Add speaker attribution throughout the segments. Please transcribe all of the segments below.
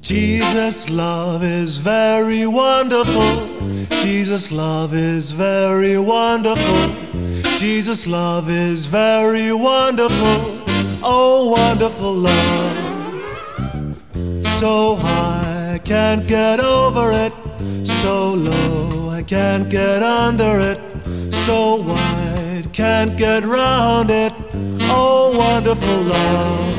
Speaker 1: Jesus' love is very wonderful. Jesus' love is very wonderful. Jesus' love is very wonderful. Oh, wonderful love. So high, I can't get over it. So low, I can't get under it. So wide, can't get round it. Oh, wonderful love.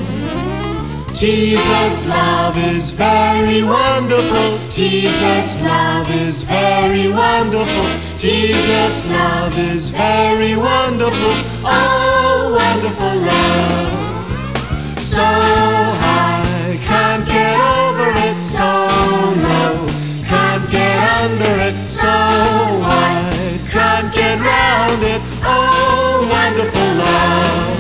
Speaker 1: Jesus' love is very wonderful. Jesus' love is very wonderful. Jesus' love is very wonderful. Oh, wonderful love. So high, can't get over it. So low, can't get under it. So wide, can't get round it. Oh, wonderful love.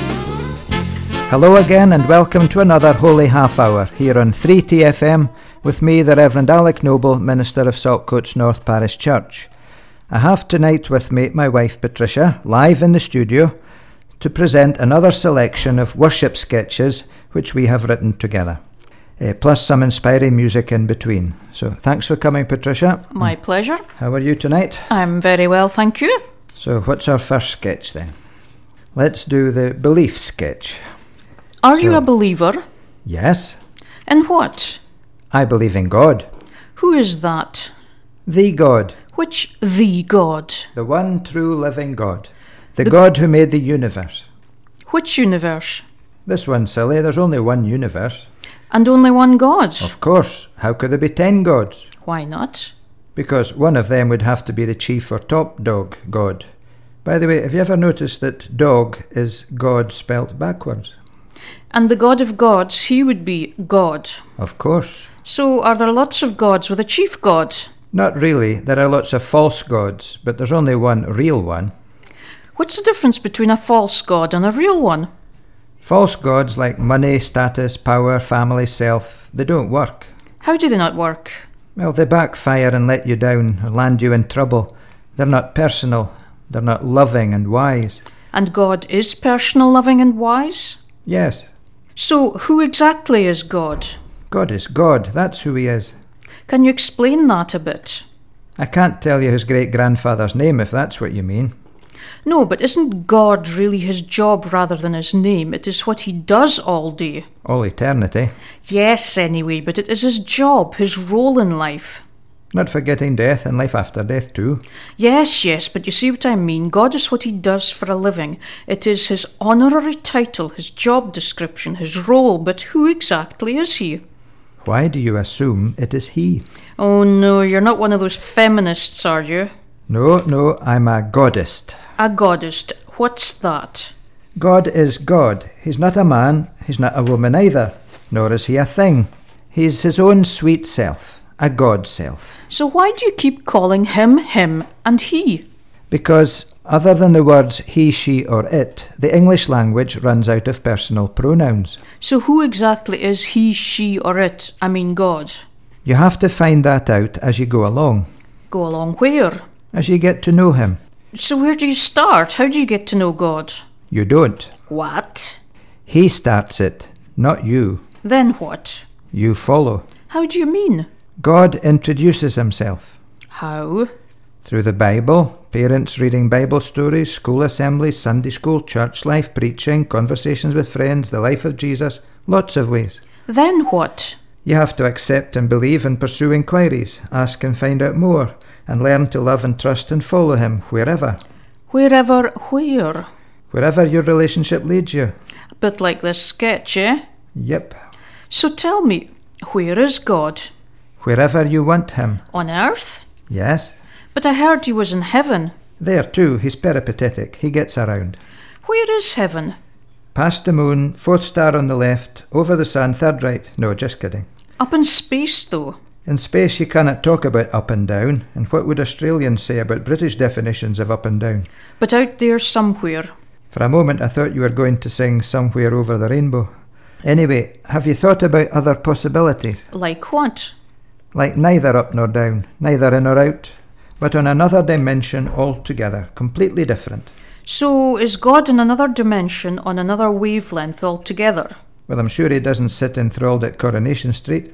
Speaker 2: Hello again and welcome to another Holy Half Hour here on 3TFM with me, the Reverend Alec Noble, Minister of Saltcoats North Parish Church. I have tonight with me my wife Patricia, live in the studio, to present another selection of worship sketches which we have written together, plus some inspiring music in between. So thanks for coming, Patricia.
Speaker 3: My pleasure.
Speaker 2: How are you tonight?
Speaker 3: I'm very well, thank you.
Speaker 2: So what's our first sketch then? Let's do the belief sketch.
Speaker 3: Are you a believer?
Speaker 2: Yes.
Speaker 3: In what?
Speaker 2: I believe in God.
Speaker 3: Who is that?
Speaker 2: The God.
Speaker 3: Which the God?
Speaker 2: The one true living God. The God who made the universe.
Speaker 3: Which universe?
Speaker 2: This one, silly. There's only one universe.
Speaker 3: And only one God?
Speaker 2: Of course. How could there be 10 gods?
Speaker 3: Why not?
Speaker 2: Because one of them would have to be the chief or top dog God. By the way, have you ever noticed that dog is God spelt backwards?
Speaker 3: And the God of gods, he would be God.
Speaker 2: Of course.
Speaker 3: So are there lots of gods with a chief God?
Speaker 2: Not really. There are lots of false gods, but there's only one real one.
Speaker 3: What's the difference between a false God and a real one?
Speaker 2: False gods like money, status, power, family, self, they don't work.
Speaker 3: How do they not work?
Speaker 2: Well, they backfire and let you down or land you in trouble. They're not personal. They're not loving and wise.
Speaker 3: And God is personal, loving and wise?
Speaker 2: Yes.
Speaker 3: So who exactly is God?
Speaker 2: God is God. That's who he is.
Speaker 3: Can you explain that a bit?
Speaker 2: I can't tell you his great-grandfather's name if that's what you mean.
Speaker 3: No, but isn't God really his job rather than his name? It is what he does all day.
Speaker 2: All eternity.
Speaker 3: Yes, anyway, but it is his job, his role in life.
Speaker 2: Not forgetting death and life after death too.
Speaker 3: Yes, but you see what I mean. God is what he does for a living. It is his honorary title, his job description, his role, but who exactly is he?
Speaker 2: Why do you assume it is he?
Speaker 3: Oh no, you're not one of those feminists, are you?
Speaker 2: No, I'm a goddist.
Speaker 3: A goddist. What's that?
Speaker 2: God is God. He's not a man, he's not a woman either, nor is he a thing. He's his own sweet self. A God self.
Speaker 3: So why do you keep calling him, and he?
Speaker 2: Because other than the words he, she or it, the English language runs out of personal pronouns.
Speaker 3: So who exactly is he, she or it? I mean God.
Speaker 2: You have to find that out as you go along.
Speaker 3: Go along where?
Speaker 2: As you get to know him.
Speaker 3: So where do you start? How do you get to know God?
Speaker 2: You don't.
Speaker 3: What?
Speaker 2: He starts it, not you.
Speaker 3: Then what?
Speaker 2: You follow.
Speaker 3: How do you mean?
Speaker 2: God introduces himself.
Speaker 3: How?
Speaker 2: Through the Bible, parents reading Bible stories, school assemblies, Sunday school, church life, preaching, conversations with friends, the life of Jesus, lots of ways.
Speaker 3: Then what?
Speaker 2: You have to accept and believe and pursue inquiries, ask and find out more, and learn to love and trust and follow him wherever.
Speaker 3: Wherever where?
Speaker 2: Wherever your relationship leads you.
Speaker 3: A bit like this sketch, eh?
Speaker 2: Yep.
Speaker 3: So tell me, where is God?
Speaker 2: Wherever you want him.
Speaker 3: On earth?
Speaker 2: Yes.
Speaker 3: But I heard he was in heaven.
Speaker 2: There too, he's peripatetic. He gets around.
Speaker 3: Where is heaven?
Speaker 2: Past the moon, fourth star on the left, over the sun, third right. No, just kidding.
Speaker 3: Up in space, though.
Speaker 2: In space you cannot talk about up and down, and what would Australians say about British definitions of up and down?
Speaker 3: But out there somewhere.
Speaker 2: For a moment I thought you were going to sing Somewhere Over the Rainbow. Anyway, have you thought about other possibilities?
Speaker 3: Like what?
Speaker 2: Like neither up nor down, neither in or out, but on another dimension altogether, completely different.
Speaker 3: So is God in another dimension on another wavelength altogether?
Speaker 2: Well, I'm sure he doesn't sit enthralled at Coronation Street.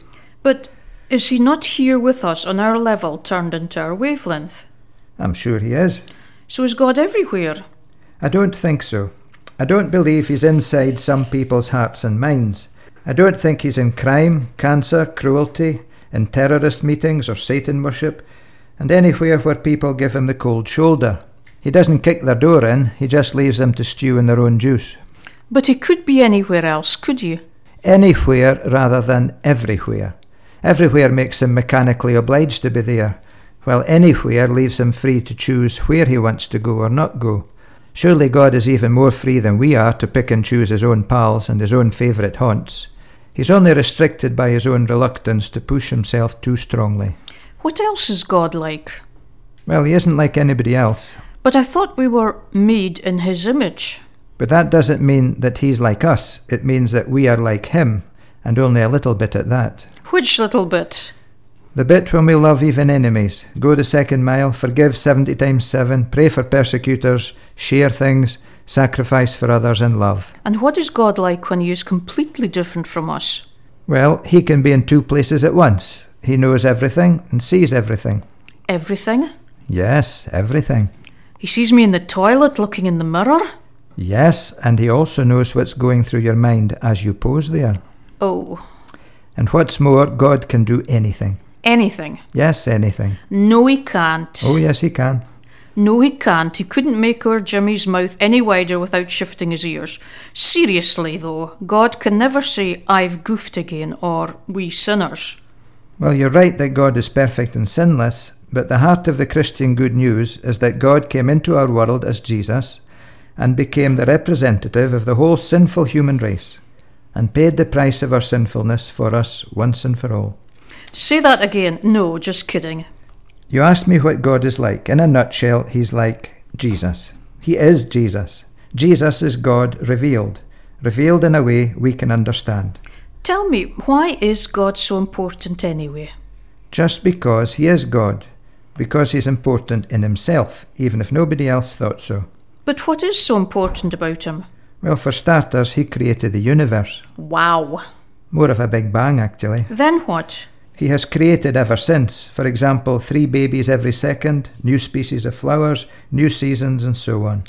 Speaker 3: But is he not here with us on our level turned into our wavelength?
Speaker 2: I'm sure he is.
Speaker 3: So is God everywhere?
Speaker 2: I don't think so. I don't believe he's inside some people's hearts and minds. I don't think he's in crime, cancer, cruelty, in terrorist meetings or Satan worship, and anywhere where people give him the cold shoulder. He doesn't kick their door in, he just leaves them to stew in their own juice.
Speaker 3: But he could be anywhere else, could you?
Speaker 2: Anywhere rather than everywhere. Everywhere makes him mechanically obliged to be there, while anywhere leaves him free to choose where he wants to go or not go. Surely God is even more free than we are to pick and choose his own pals and his own favourite haunts. He's only restricted by his own reluctance to push himself too strongly.
Speaker 3: What else is God like?
Speaker 2: Well, he isn't like anybody else.
Speaker 3: But I thought we were made in his image.
Speaker 2: But that doesn't mean that he's like us. It means that we are like him, and only a little bit at that.
Speaker 3: Which little bit?
Speaker 2: The bit when we love even enemies, go the second mile, forgive 70 times 7, pray for persecutors, share things, sacrifice for others and love.
Speaker 3: And what is God like when he is completely different from us?
Speaker 2: Well, he can be in two places at once. He knows everything and sees everything.
Speaker 3: Everything?
Speaker 2: Yes, everything.
Speaker 3: He sees me in the toilet looking in the mirror?
Speaker 2: Yes, and he also knows what's going through your mind as you pose there.
Speaker 3: Oh.
Speaker 2: And what's more, God can do anything.
Speaker 3: Anything?
Speaker 2: Yes, anything.
Speaker 3: No, he can't.
Speaker 2: Oh, yes, he can.
Speaker 3: No, he can't. He couldn't make our Jimmy's mouth any wider without shifting his ears. Seriously, though, God can never say, "I've goofed again," or "we sinners."
Speaker 2: Well, you're right that God is perfect and sinless, but the heart of the Christian good news is that God came into our world as Jesus and became the representative of the whole sinful human race and paid the price of our sinfulness for us once and for all.
Speaker 3: Say that again. No, just kidding.
Speaker 2: You asked me what God is like. In a nutshell, he's like Jesus. He is Jesus. Jesus is God revealed in a way we can understand.
Speaker 3: Tell me, why is God so important anyway?
Speaker 2: Just because he is God, because he's important in himself, even if nobody else thought so.
Speaker 3: But what is so important about him?
Speaker 2: Well, for starters, he created the universe.
Speaker 3: Wow.
Speaker 2: More of a big bang, actually.
Speaker 3: Then what?
Speaker 2: He has created ever since. For example, 3 babies every second, new species of flowers, new seasons, and so on.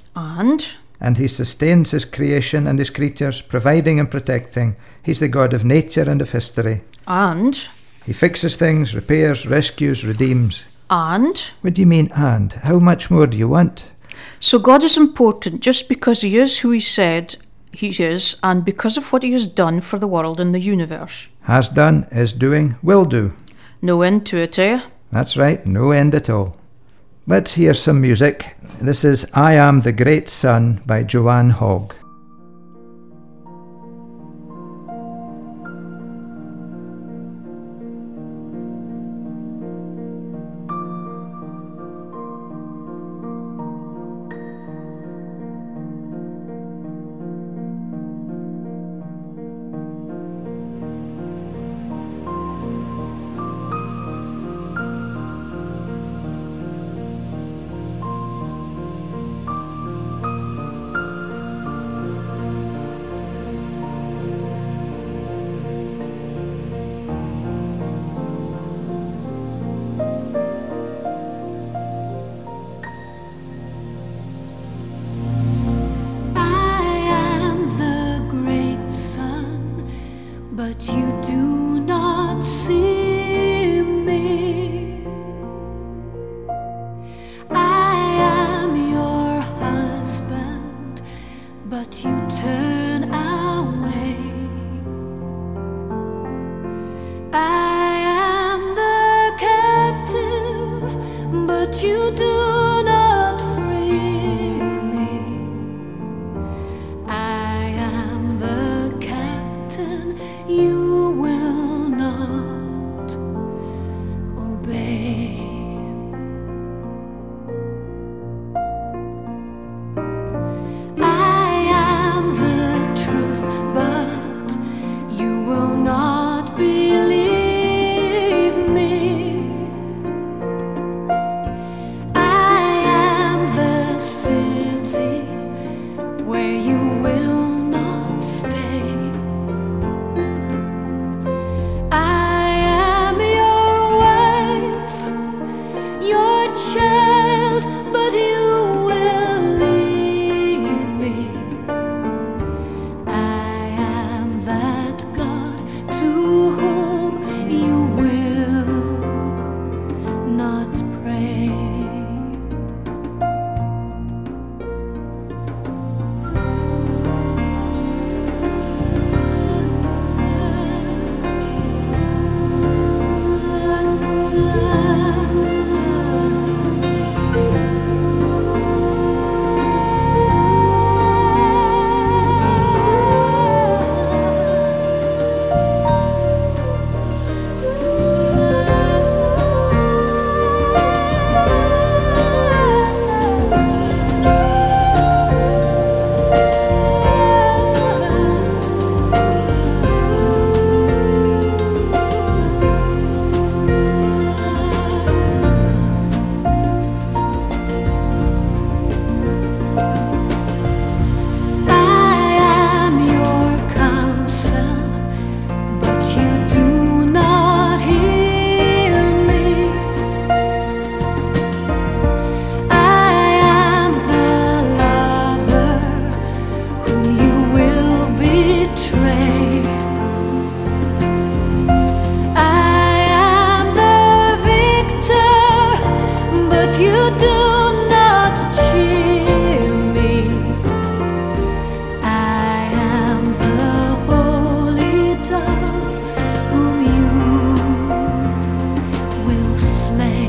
Speaker 2: And he sustains his creation and his creatures, providing and protecting. He's the God of nature and of history.
Speaker 3: And?
Speaker 2: He fixes things, repairs, rescues, redeems.
Speaker 3: And?
Speaker 2: What do you mean, and? How much more do you want?
Speaker 3: So God is important just because he is who he said he is, and because of what he has done for the world and the universe.
Speaker 2: Has done, is doing, will do.
Speaker 3: No end to it, eh?
Speaker 2: That's right, no end at all. Let's hear some music. This is I Am the Great Sun by Joanne Hogg.
Speaker 1: But you do not see me. I am your husband, but you turn away. I am the captive, but you do not free me. I am the captain, you will not obey. I am the truth, but you will not believe me. I
Speaker 4: you do not cheer me. I am the holy dove whom you will slay.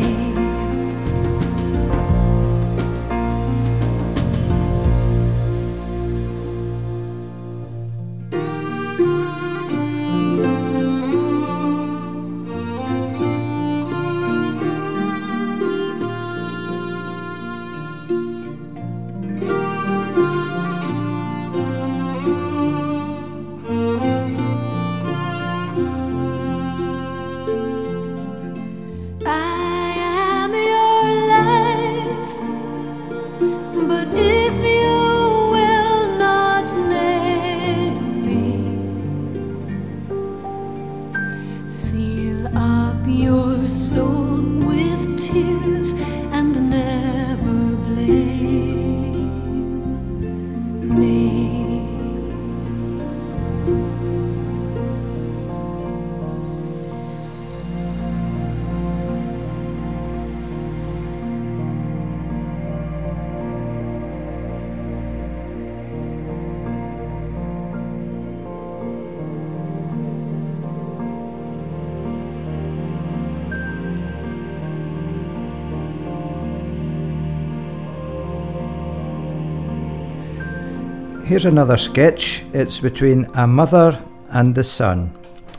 Speaker 4: But if you will not name me, seal up your soul with tears and never blame me.
Speaker 2: Here's another sketch. It's between a mother and the son.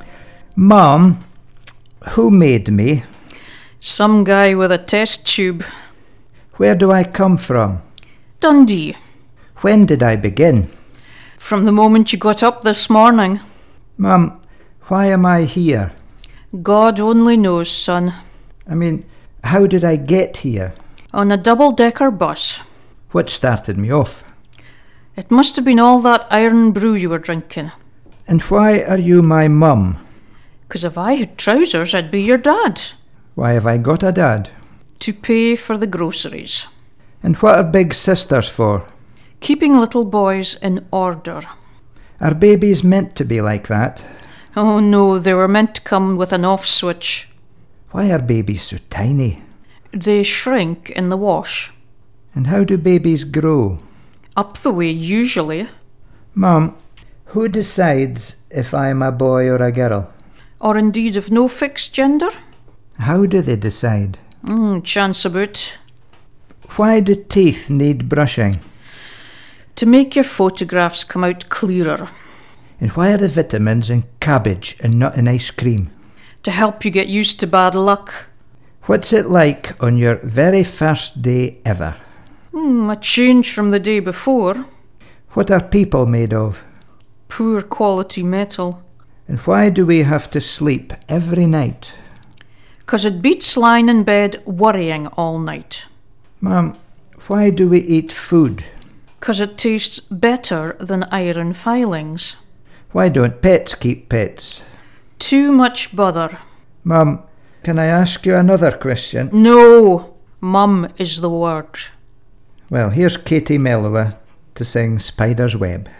Speaker 2: Mom, who made me?
Speaker 3: Some guy with a test tube.
Speaker 2: Where do I come from?
Speaker 3: Dundee.
Speaker 2: When did I begin?
Speaker 3: From the moment you got up this morning.
Speaker 2: Mum, why am I here?
Speaker 3: God only knows, son.
Speaker 2: I mean, how did I get here?
Speaker 3: On a double-decker bus.
Speaker 2: What started me off?
Speaker 3: It must have been all that iron brew you were drinking.
Speaker 2: And why are you my mum?
Speaker 3: 'Cause if I had trousers, I'd be your dad.
Speaker 2: Why have I got a dad?
Speaker 3: To pay for the groceries.
Speaker 2: And what are big sisters for?
Speaker 3: Keeping little boys in order.
Speaker 2: Are babies meant to be like that?
Speaker 3: Oh no, they were meant to come with an off switch.
Speaker 2: Why are babies so tiny?
Speaker 3: They shrink in the wash.
Speaker 2: And how do babies grow?
Speaker 3: Up the way, usually.
Speaker 2: Mum, who decides if I'm a boy or a girl?
Speaker 3: Or indeed of no fixed gender?
Speaker 2: How do they decide?
Speaker 3: Chance about.
Speaker 2: Why do teeth need brushing?
Speaker 3: To make your photographs come out clearer.
Speaker 2: And why are the vitamins in cabbage and not in ice cream?
Speaker 3: To help you get used to bad luck.
Speaker 2: What's it like on your very first day ever?
Speaker 3: A change from the day before.
Speaker 2: What are people made of?
Speaker 3: Poor quality metal.
Speaker 2: And why do we have to sleep every night?
Speaker 3: 'Cause it beats lying in bed worrying all night.
Speaker 2: Mum, why do we eat food?
Speaker 3: 'Cause it tastes better than iron filings.
Speaker 2: Why don't pets keep pets?
Speaker 3: Too much bother.
Speaker 2: Mum, can I ask you another question?
Speaker 3: No, mum is the word.
Speaker 2: Well, here's Katie Melua to sing Spider's Web.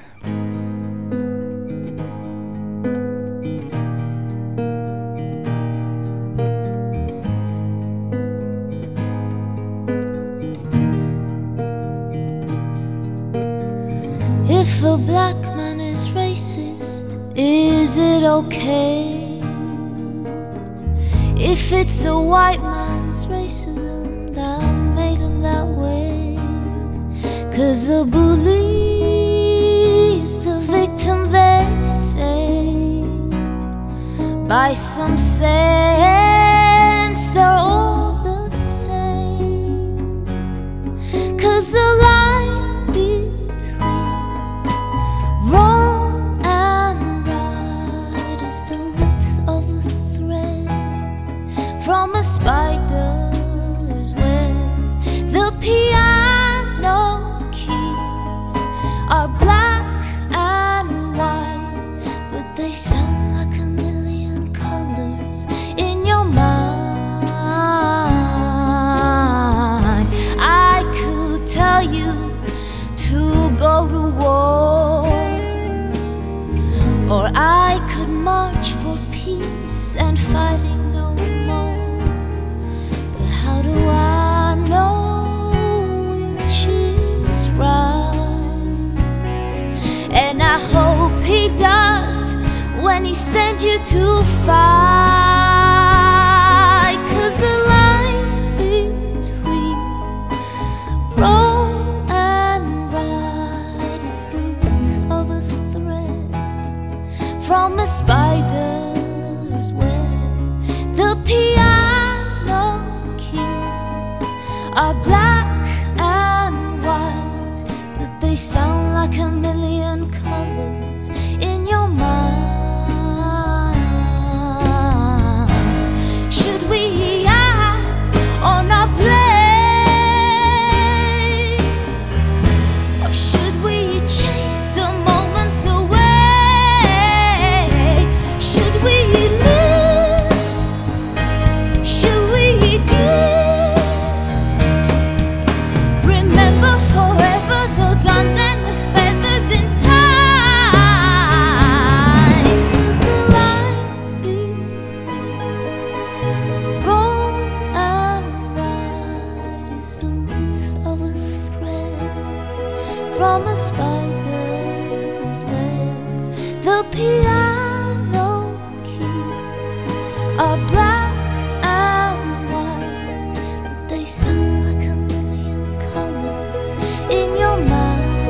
Speaker 4: If a black man is racist, is it okay? If it's a white man's racism that made him that way? 'Cause the bully is the victim, they say. By some sense, they're all the same. 'Cause the line between wrong and right is the width of a thread from a spider's web. The piano keys are black and white, but they sound like a million colors in your mind. I could tell you to go to war, or I could march for peace and fighting no more. need you to fight, 'cause the line between wrong and right is the width of a thread from a spider's web. The piano keys are black and white, but they sound like a million colors in your mind. Should we act or not play? Or should we chase the moments away? Should we live? Should we give? Remember forever the guns and the feathers in time, 'cause the line between wrong and right is the width of a thread from a spider's web. The piano keys are black and white, but they sound like a million colors in your mind.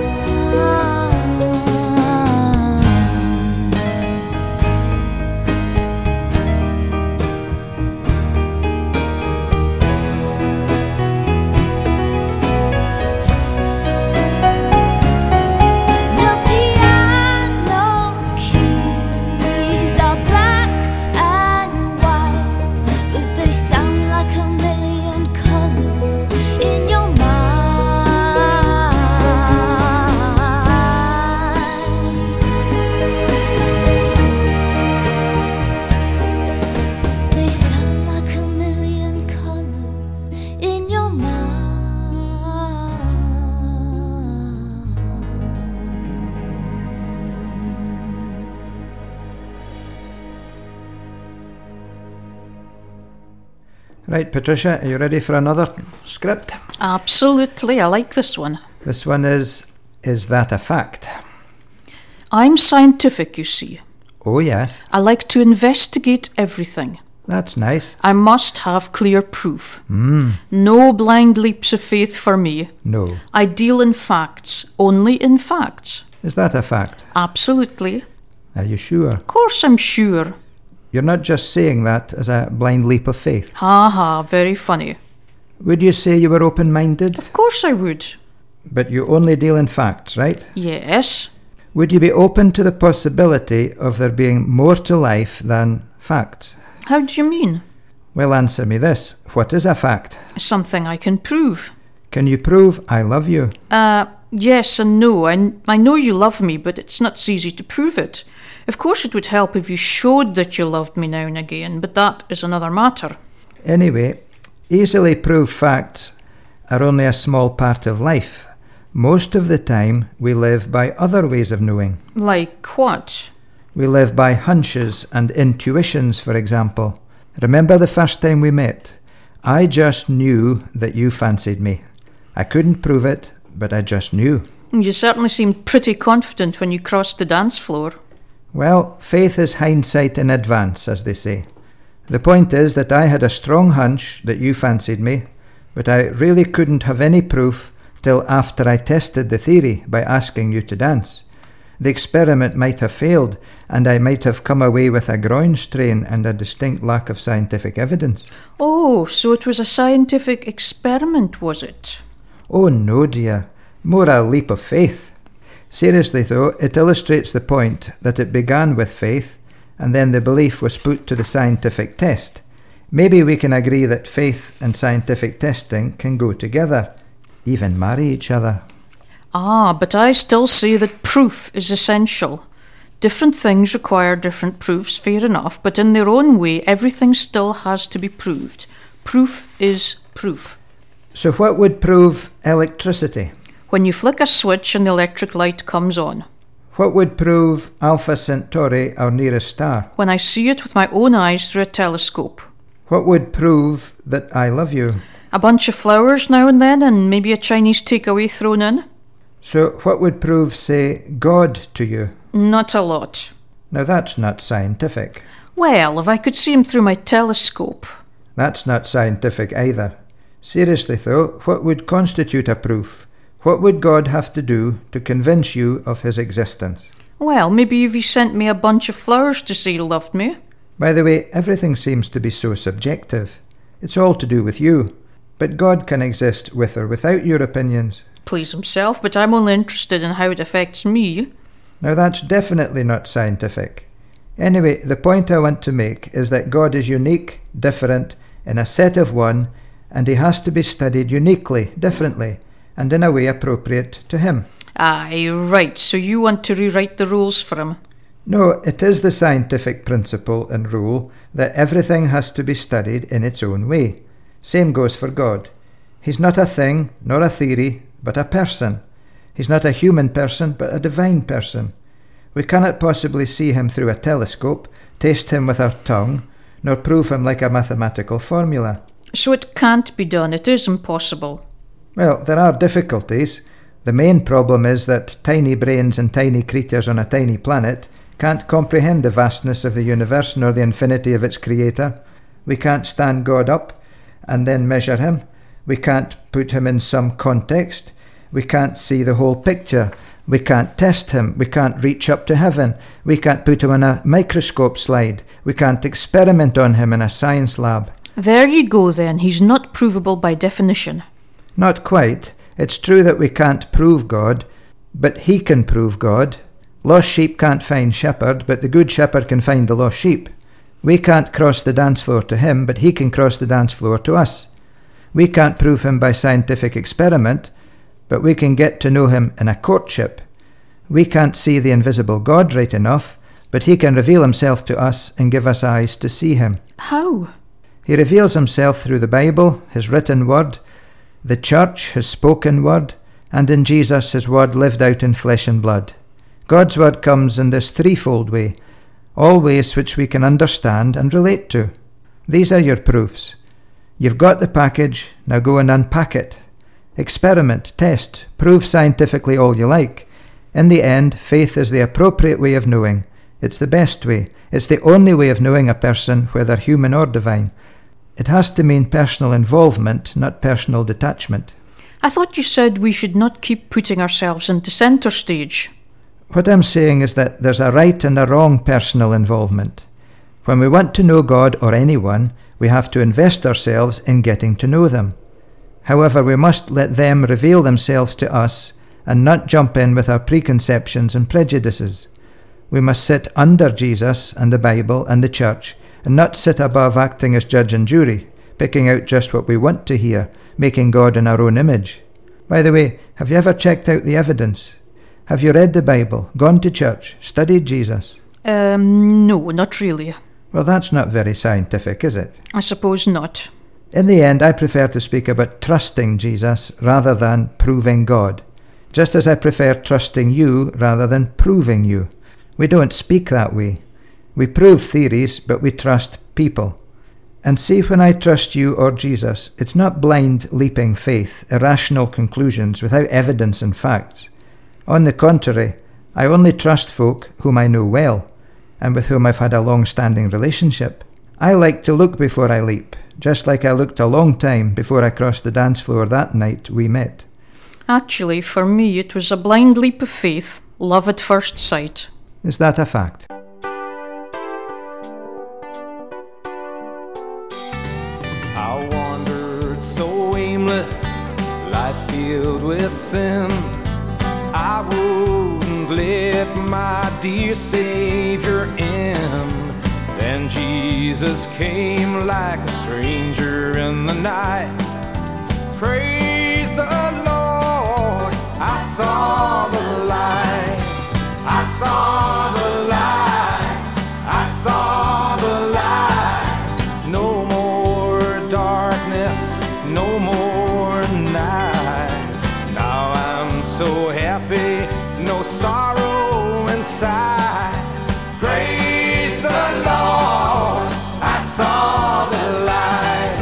Speaker 4: The piano keys are black and white, but they sound like a million colors in your mind. They sound like a million colors in your mind.
Speaker 2: Right, Patricia, are you ready for another script?
Speaker 3: Absolutely, I like this one.
Speaker 2: This one is that a fact?
Speaker 3: I'm scientific, you see.
Speaker 2: Oh, yes.
Speaker 3: I like to investigate everything.
Speaker 2: That's nice.
Speaker 3: I must have clear proof. No blind leaps of faith for me.
Speaker 2: No.
Speaker 3: I deal in facts, only in facts.
Speaker 2: Is that a fact?
Speaker 3: Absolutely.
Speaker 2: Are you sure?
Speaker 3: Of course I'm sure.
Speaker 2: You're not just saying that as a blind leap of faith.
Speaker 3: Ha ha, very funny.
Speaker 2: Would you say you were open-minded?
Speaker 3: Of course I would.
Speaker 2: But you only deal in facts, right?
Speaker 3: Yes.
Speaker 2: Would you be open to the possibility of there being more to life than facts?
Speaker 3: How do you mean?
Speaker 2: Well, answer me this. What is a fact?
Speaker 3: Something I can prove.
Speaker 2: Can you prove I love you?
Speaker 3: Yes and no. I know you love me, but it's not so easy to prove it. Of course it would help if you showed that you loved me now and again, but that is another matter.
Speaker 2: Anyway, easily proved facts are only a small part of life. Most of the time, we live by other ways of knowing.
Speaker 3: Like what?
Speaker 2: We live by hunches and intuitions, for example. Remember the first time we met? I just knew that you fancied me. I couldn't prove it, but I just knew.
Speaker 3: You certainly seemed pretty confident when you crossed the dance floor.
Speaker 2: Well, faith is hindsight in advance, as they say. The point is that I had a strong hunch that you fancied me, but I really couldn't have any proof till after I tested the theory by asking you to dance. The experiment might have failed, and I might have come away with a groin strain and a distinct lack of scientific evidence.
Speaker 3: Oh, so it was a scientific experiment, was it?
Speaker 2: Oh no, dear. More a leap of faith. Seriously though, it illustrates the point that it began with faith, and then the belief was put to the scientific test. Maybe we can agree that faith and scientific testing can go together, even marry each other.
Speaker 3: Ah, but I still say that proof is essential. Different things require different proofs, fair enough, but in their own way, everything still has to be proved. Proof is proof.
Speaker 2: So what would prove electricity?
Speaker 3: When you flick a switch and the electric light comes on.
Speaker 2: What would prove Alpha Centauri, our nearest star?
Speaker 3: When I see it with my own eyes through a telescope.
Speaker 2: What would prove that I love you?
Speaker 3: A bunch of flowers now and then, and maybe a Chinese takeaway thrown in.
Speaker 2: So what would prove, say, God to you?
Speaker 3: Not a lot.
Speaker 2: Now that's not scientific.
Speaker 3: Well, if I could see him through my telescope.
Speaker 2: That's not scientific either. Seriously though, what would constitute a proof? What would God have to do to convince you of his existence?
Speaker 3: Well, maybe if he sent me a bunch of flowers to say he loved me.
Speaker 2: By the way, everything seems to be so subjective. It's all to do with you. But God can exist with or without your opinions.
Speaker 3: Please himself, but I'm only interested in how it affects me.
Speaker 2: Now that's definitely not scientific. Anyway, the point I want to make is that God is unique, different, in a set of one, and he has to be studied uniquely, differently, and in a way appropriate to him.
Speaker 3: Aye, right, so you want to rewrite the rules for him?
Speaker 2: No, it is the scientific principle and rule that everything has to be studied in its own way. Same goes for God. He's not a thing, nor a theory, but a person. He's not a human person, but a divine person. We cannot possibly see him through a telescope, taste him with our tongue, nor prove him like a mathematical formula.
Speaker 3: So it can't be done, it is impossible.
Speaker 2: Well, there are difficulties. The main problem is that tiny brains and tiny creatures on a tiny planet can't comprehend the vastness of the universe nor the infinity of its creator. We can't stand God up and then measure him. We can't put him in some context. We can't see the whole picture. We can't test him. We can't reach up to heaven. We can't put him on a microscope slide. We can't experiment on him in a science lab.
Speaker 3: There you go then, he's not provable by definition.
Speaker 2: Not quite. It's true that we can't prove God, but he can prove God. Lost sheep can't find shepherd, but the good shepherd can find the lost sheep. We can't cross the dance floor to him, but he can cross the dance floor to us. We can't prove him by scientific experiment, but we can get to know him in a courtship. We can't see the invisible God right enough, but he can reveal himself to us and give us eyes to see him.
Speaker 3: How?
Speaker 2: He reveals himself through the Bible, his written word, the church, his spoken word, and in Jesus, his word lived out in flesh and blood. God's word comes in this threefold way, all ways which we can understand and relate to. These are your proofs. You've got the package, now go and unpack it. Experiment, test, prove scientifically all you like. In the end, faith is the appropriate way of knowing. It's the best way. It's the only way of knowing a person, whether human or divine. It has to mean personal involvement, not personal detachment.
Speaker 3: I thought you said we should not keep putting ourselves into centre stage.
Speaker 2: What I'm saying is that there's a right and a wrong personal involvement. When we want to know God or anyone, we have to invest ourselves in getting to know them. However, we must let them reveal themselves to us and not jump in with our preconceptions and prejudices. We must sit under Jesus and the Bible and the church and not sit above acting as judge and jury, picking out just what we want to hear, making God in our own image. By the way, have you ever checked out the evidence? Have you read the Bible, gone to church, studied Jesus?
Speaker 3: No, not really.
Speaker 2: Well, that's not very scientific, is it?
Speaker 3: I suppose not.
Speaker 2: In the end, I prefer to speak about trusting Jesus rather than proving God, just as I prefer trusting you rather than proving you. We don't speak that way. We prove theories, but we trust people. And see, when I trust you or Jesus, it's not blind, leaping faith, irrational conclusions without evidence and facts. On the contrary, I only trust folk whom I know well, and with whom I've had a long-standing relationship. I like to look before I leap, just like I looked a long time before I crossed the dance floor that night we met.
Speaker 3: Actually, for me, it was a blind leap of faith, love at first sight.
Speaker 2: Is that a fact?
Speaker 5: I wandered so aimless, life filled with sin. I wouldn't let my dear Savior in. Then Jesus came like a stranger in the night. Praise the Lord, I saw the light. I saw the light. I saw the light. No more darkness, no more night. Now I'm so happy, no sorrow inside. Praise the Lord, I saw the light.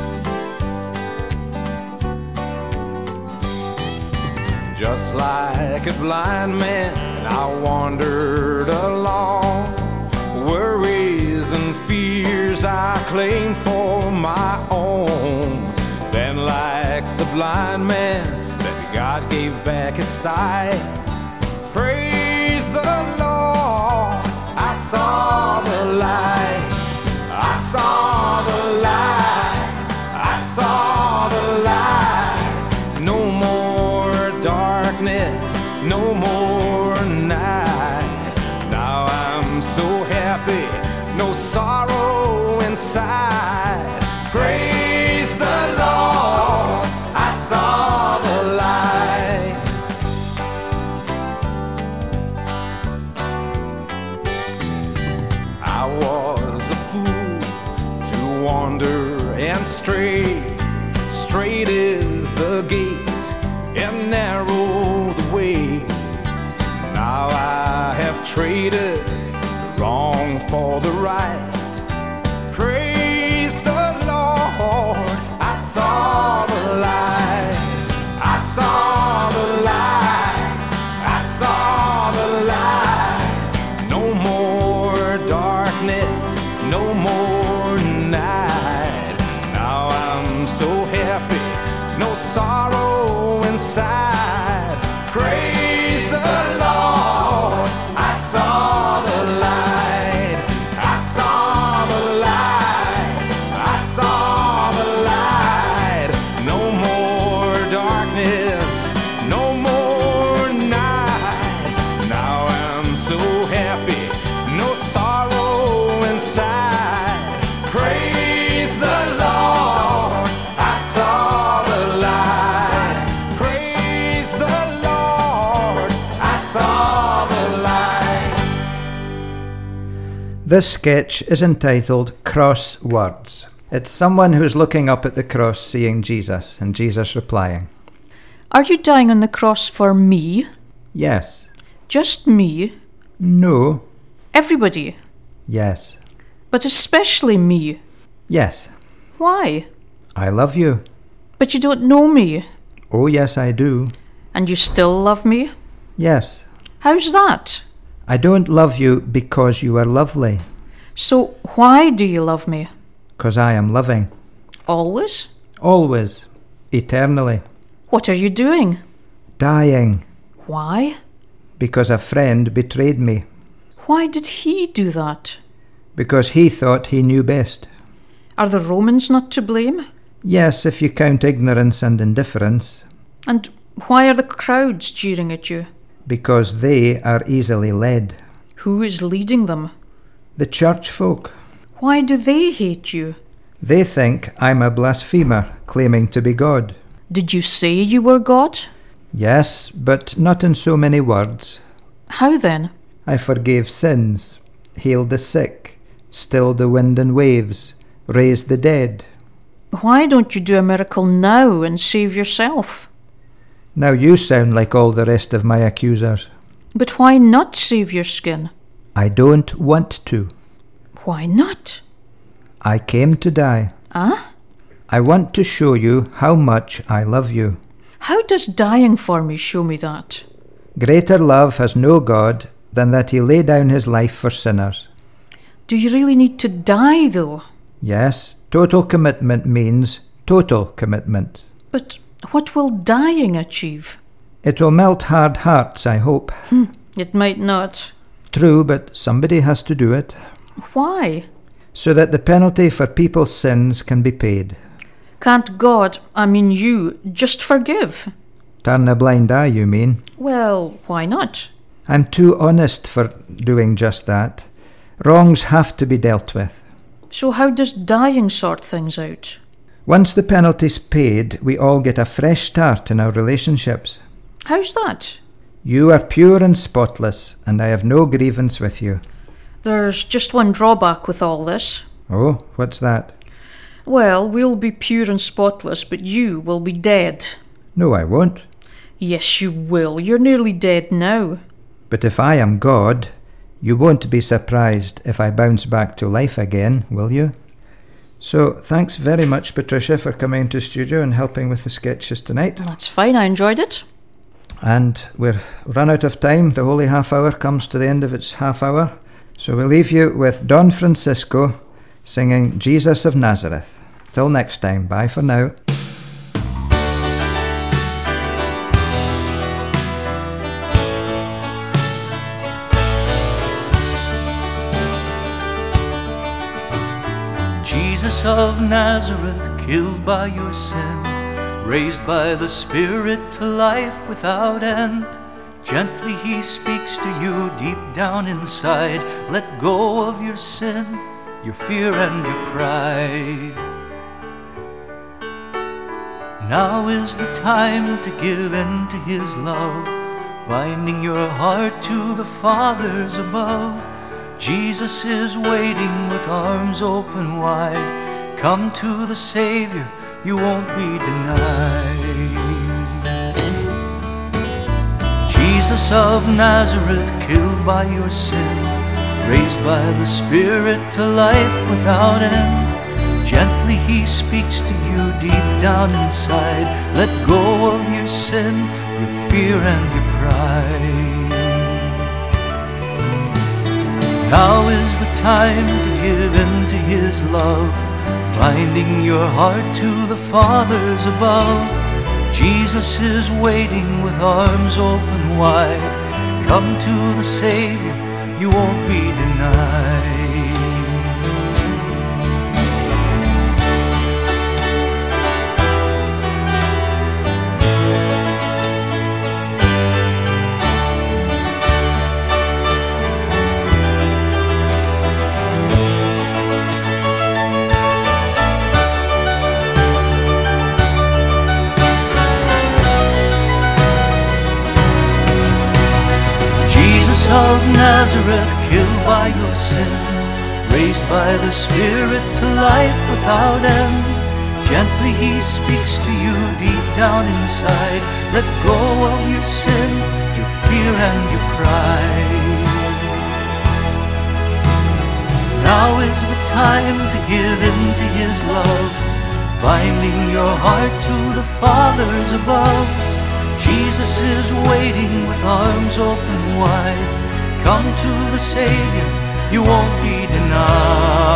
Speaker 5: Just like like a blind man, I wandered along. Worries and fears I claimed for my own. Then like the blind man, that God gave back his sight. Praise the Lord, I saw the light. I saw the light. I saw the light. No more darkness, no more night. Now I'm so happy, no sorrow inside. Praise the Lord, I saw the light. I was a fool to wander and stray. Straight is the gate and narrow the way. Now I have traded the wrong for the right. Praise the Lord, I saw the light. I saw the light. I saw the light. No more darkness, no more night. Now I'm so happy, no sorrow inside. Praise the Lord, I saw the light. I saw the light. I saw the light. No more darkness, no more night. Now I'm so happy, no sorrow inside. Praise the Lord, I saw the light. Praise the Lord, I saw the light.
Speaker 2: This sketch is entitled Cross Words. It's someone who's looking up at the cross seeing Jesus, and Jesus replying,
Speaker 3: Are you dying on the cross for me?
Speaker 2: yes,
Speaker 3: Just me?
Speaker 2: no,
Speaker 3: Everybody?
Speaker 2: yes,
Speaker 3: But especially me?
Speaker 2: yes,
Speaker 3: Why?
Speaker 2: I love you.
Speaker 3: But you don't know me.
Speaker 2: Oh yes, I do.
Speaker 3: And you still love me?
Speaker 2: Yes,
Speaker 3: How's that?
Speaker 2: I don't love you because you are lovely,
Speaker 3: So why do you love me?
Speaker 2: 'cause I am loving.
Speaker 3: Always?
Speaker 2: Always, eternally.
Speaker 3: What are you doing?
Speaker 2: Dying,
Speaker 3: Why?
Speaker 2: because a friend betrayed me,
Speaker 3: Why did he do that?
Speaker 2: because he thought he knew best.
Speaker 3: Are the Romans not to blame?
Speaker 2: Yes, if you count ignorance and indifference,
Speaker 3: And why are the crowds jeering at you?
Speaker 2: because they are easily led.
Speaker 3: Who is leading them?
Speaker 2: The church folk.
Speaker 3: Why do they hate you?
Speaker 2: They think I'm a blasphemer claiming to be God.
Speaker 3: Did you say you were God?
Speaker 2: Yes, but not in so many words.
Speaker 3: How then?
Speaker 2: I forgave sins, healed the sick, stilled the wind and waves, raised the dead.
Speaker 3: Why don't you do a miracle now and save yourself?
Speaker 2: Now you sound like all the rest of my accusers.
Speaker 3: But why not save your skin?
Speaker 2: I don't want to.
Speaker 3: Why not?
Speaker 2: I came to die.
Speaker 3: Ah?
Speaker 2: I want to show you how much I love you.
Speaker 3: How does dying for me show me that?
Speaker 2: Greater love has no God than that he lay down his life for sinners.
Speaker 3: Do you really need to die, though?
Speaker 2: Yes, total commitment means total commitment.
Speaker 3: But what will dying achieve?
Speaker 2: It will melt hard hearts, I hope.
Speaker 3: It might not.
Speaker 2: True, but somebody has to do it,
Speaker 3: Why?
Speaker 2: so that the penalty for people's sins can be paid.
Speaker 3: Can't God, I mean you, just forgive?
Speaker 2: Turn a blind eye, you mean?
Speaker 3: Well, why not?
Speaker 2: I'm too honest for doing just that. Wrongs have to be dealt with.
Speaker 3: So how does dying sort things out?
Speaker 2: Once the penalty's paid, we all get a fresh start in our relationships.
Speaker 3: How's that?
Speaker 2: You are pure and spotless, and I have no grievance with you.
Speaker 3: There's just one drawback with all this.
Speaker 2: Oh, what's that?
Speaker 3: Well, we'll be pure and spotless, but you will be dead.
Speaker 2: No, I won't.
Speaker 3: Yes, you will. You're nearly dead now.
Speaker 2: But if I am God, you won't be surprised if I bounce back to life again, will you? So, thanks very much, Patricia, for coming to studio and helping with the sketches tonight.
Speaker 3: That's fine, I enjoyed it.
Speaker 2: And we're run out of time. The Holy Half Hour comes to the end of its half hour. So we'll leave you with Don Francisco singing Jesus of Nazareth. Till next time, bye for now.
Speaker 6: Jesus of Nazareth, killed by your sin, raised by the Spirit to life without end. Gently he speaks to you deep down inside. Let go of your sin, your fear and your pride. Now is the time to give in to his love, binding your heart to the Father's above. Jesus is waiting with arms open wide. Come to the Savior, you won't be denied. Jesus of Nazareth, killed by your sin, raised by the Spirit to life without end. Gently he speaks to you deep down inside. Let go of your sin, your fear and your pride. Now is the time to give in to his love, binding your heart to the Father's above. Jesus is waiting with arms open wide. Come to the Savior, you won't be denied. Of Nazareth, killed by your sin, raised by the Spirit to life without end. Gently he speaks to you deep down inside. Let go of your sin, your fear and your pride. Now is the time to give in to his love, binding your heart to the Father's above. Jesus is waiting with arms open wide. Come to the Savior, you won't be denied.